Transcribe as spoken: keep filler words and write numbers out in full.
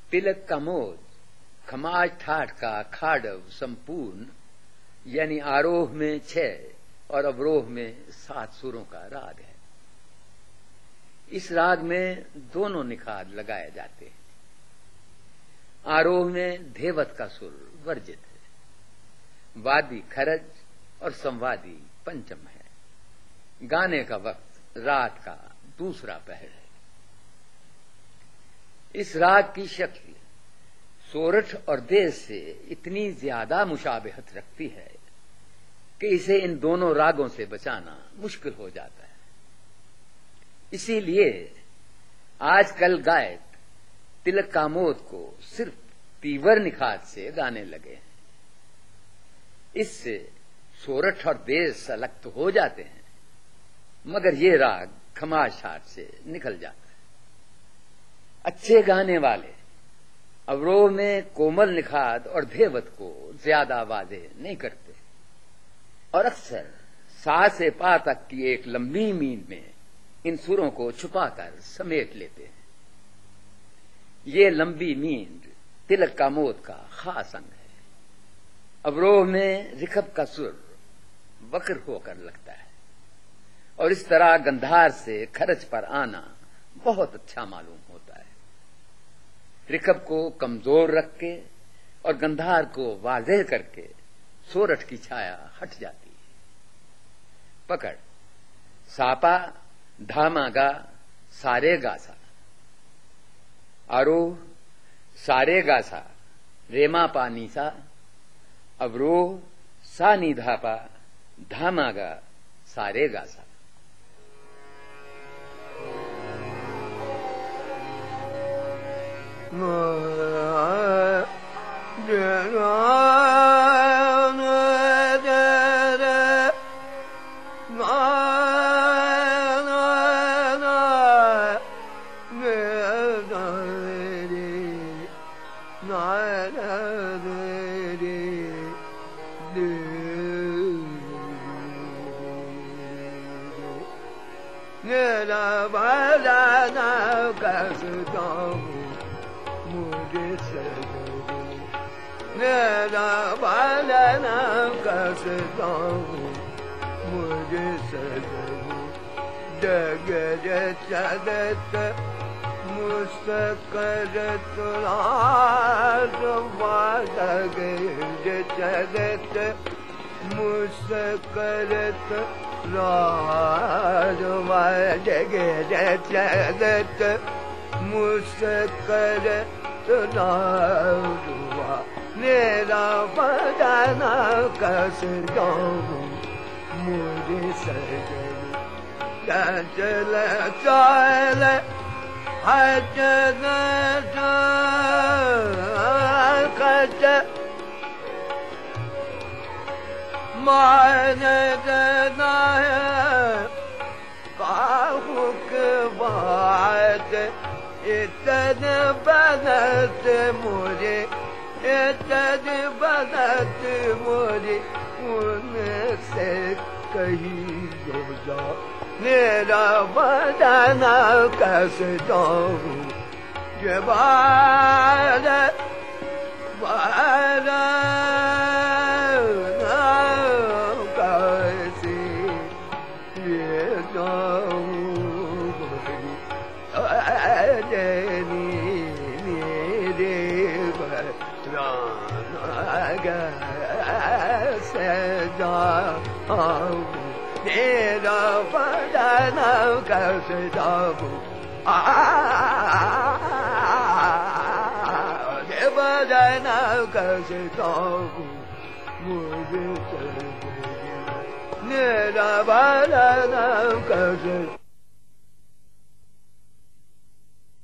तिलक का मोद खमाज ठाठ का खाडव संपूर्ण, यानी आरोह में छह और अवरोह में सात सुरों का राग है। इस राग में दोनों निखार लगाए जाते हैं। आरोह में धेवत का सुर वर्जित है, वादी खरज और संवादी पंचम है। गाने का वक्त रात का दूसरा पहर है। इस राग की शक्ल सोरठ और देश से इतनी ज्यादा मुशाबिहत रखती है कि इसे इन दोनों रागों से बचाना मुश्किल हो जाता है। इसीलिए आजकल गायक तिलक कामोद को सिर्फ तीवर निखात से गाने लगे हैं। इससे सोरठ और देश सलक्त हो जाते हैं, मगर ये राग खमाज ठाठ से निकल जाता है। अच्छे गाने वाले अवरोह में कोमल निखात और धेवत को ज्यादा वादे नहीं करते और अक्सर सा से पा तक की एक लंबी मीन में इन सुरों को छुपाकर समेट लेते हैं। ये लंबी मींद तिलक कामोद का खास अंग है। अवरोह में रिखब का सुर वक्र होकर लगता है और इस तरह गंधार से खरच पर आना बहुत अच्छा मालूम होता है। रिखब को कमजोर रख के और गंधार को वाज़ेह करके सोरठ की छाया हट जाती है। पकड़ सापा धामा गा सारे गासा। आरोह सारे गासा रेमा पानी सा। अवरोह सा नी धापा धामा गा सारे गासा। मेरा बजाना कसता हूँ मुझे सजो। मेरा बजाना कसता हूँ मुझे सजो। जगत जगत मुस्करत जगत मुस्करत राजवा जगत जगत मुस्करत राजवा। मेरा बजाना कस गाऊं मुझे सजन। चल चल हजन कच मान देना है काहुक बात। इतन बनत मुझे इतन बनत मुझे उनसे कहीं जो जा। मेरा बजाना कस जाऊं ये बार बार कैसे ये जाऊं जनी मेरे से जाऊं। मेरा बजाना कैसे जाऊं ये बजाना कैसे जाऊं मुझे मेरा बजाना कैसे